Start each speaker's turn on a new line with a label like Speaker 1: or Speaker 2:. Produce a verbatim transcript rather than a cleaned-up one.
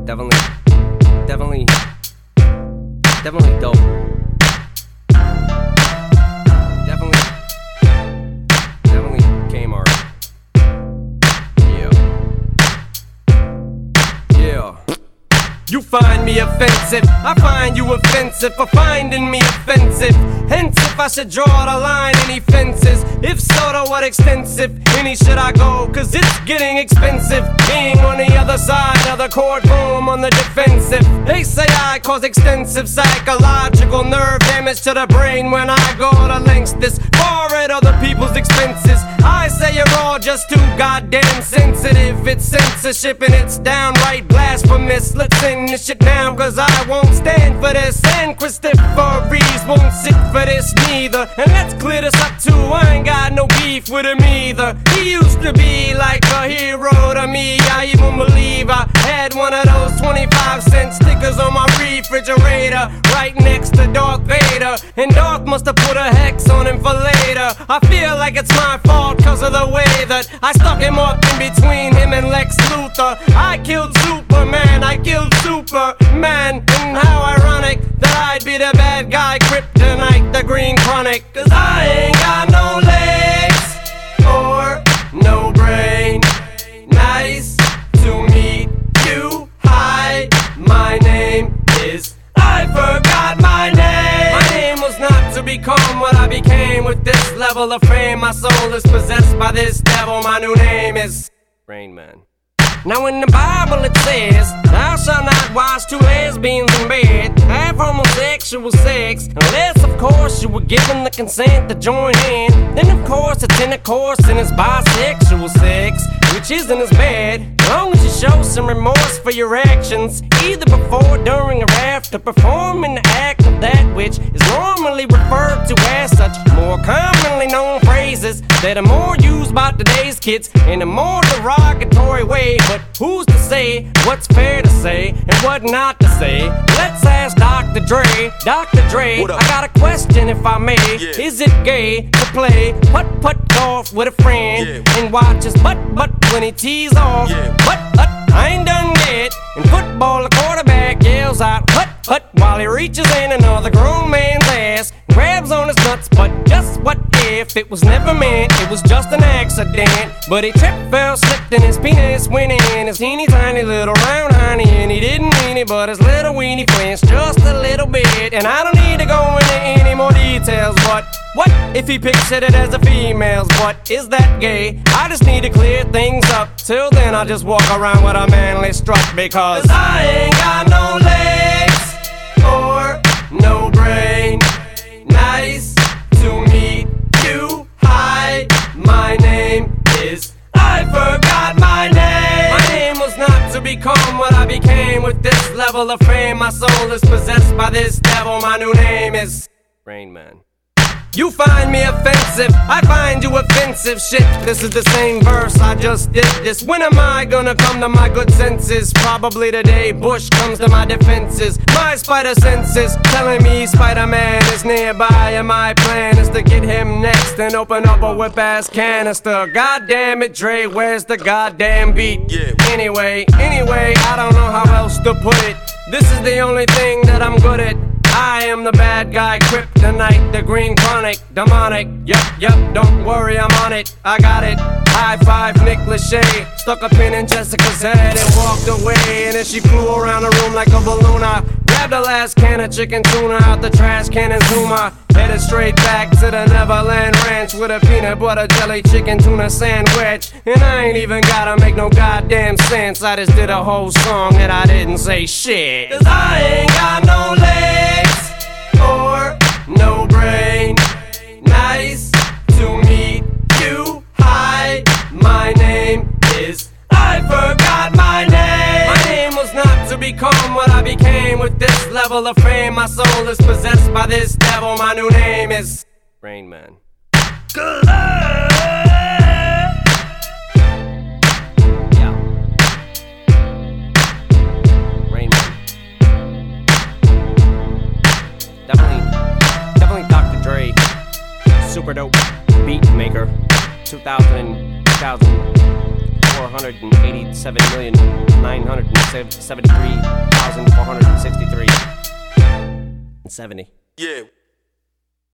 Speaker 1: Definitely, definitely, definitely dope. Definitely, definitely Kmart. Yeah. Yeah. You find me offensive, I find you offensive for finding me offensive. Hence, if I should draw the line, any fences? If so, to what extensive? Any should I go? Cause it's getting expensive. Being on the other side of the courtroom on the defensive. They say I cause extensive psychological nerve damage to the brain when I go to lengths this far at other people's expenses. I say you're all just too goddamn sensitive. It's censorship and it's downright blasphemous. Let's end this shit now, cause I won't stand for this. And Christopher Reeves won't sit for this neither. And let's clear this up too, I ain't got no beef with him either. He used to be like a hero to me. I even believe I had one of those twenty-five cent stickers on my refrigerator, right next to Darth Vader. And Darth must have put a hex on him for later. I feel like it's my fault cause of the way that I stuck him up in between him and Lex Luthor. I killed Superman, I killed Superman. And how ironic that I'd be the bad guy, Kryptonite, the Green Chronic. Cause I ain't got no legs or no brain. Nice to meet you. Hi, my name is... I forgot my name. My name was not to become what I became. With this level of fame, my soul is possessed by this devil. My new name is Rain Man. Now in the Bible it says, thou shalt not watch two lesbians in bed, have homosexual sex, unless of course you were given the consent to join in. Then of course it's intercourse and it's bisexual sex, which isn't as bad, as long as you show some remorse for your actions, either before, during, or after performing the act of that which is normally referred to as such. More commonly known phrases that are more used by today's kids in a more derogatory way. But who's to say what's fair to say and what not to say? Let's ask Doctor Dre. Doctor Dre, I got a question if I may. Yeah. Is it gay to play putt-putt golf with a friend yeah. and watch his butt-butt when he tees off? Yeah. But I ain't done yet. In football, the quarterback yells out hut-hut while he reaches in another grown man's ass, grabs on his nuts. But just what if it was never meant? It was just an accident. But he tripped, fell, slipped, and his penis went in his teeny tiny little round honey. And he didn't mean it, but his little weenie flinched just a little bit. And I don't need to go into any more details. But what if he pictured it as a female's butt? Is that gay? I just need to clear things up. Till then I'll just walk around with a manly strut. Because Cause I ain't got no legs or no brain. Nice to meet you. Hi, my name is... I forgot my name. My name was not to become what I became. With this level of fame, my soul is possessed by this devil. My new name is Rain Man. You find me offensive, I find you offensive. Shit, this is the same verse, I just did this. When am I gonna come to my good senses? Probably the day Bush comes to my defenses. My spider senses telling me Spider-Man is nearby, and my plan is to get him next and open up a whip-ass canister. God damn it, Dre, where's the goddamn beat? Yeah. Anyway, anyway, I don't know how else to put it. This is the only thing that I'm good at. I am the bad guy, Kryptonite, the Green Chronic, demonic. Yup, yup, don't worry, I'm on it. I got it. High five, Nick Lachey. Stuck a pin in Jessica's head and walked away. And then she flew around the room like a balloon. I grabbed the last can of chicken tuna out the trash can and Zuma. Headed straight back to the Neverland Ranch with a peanut butter jelly chicken tuna sandwich. And I ain't even gotta make no goddamn sense. I just did a whole song and I didn't say shit. Cause I ain't got no legs or no brain. Nice to meet you. Hi, my name is... I forgot my name. My name was not to become what I became. With this level of fame, my soul is possessed by this devil. My new name is Rain Man. Good luck. Yeah. Rain Man. Definitely, definitely Doctor Dre. Super dope beat maker. two thousand, two thousand four hundred eighty-seven million nine hundred seventy-three thousand four hundred sixty-three and seventy.
Speaker 2: Yeah.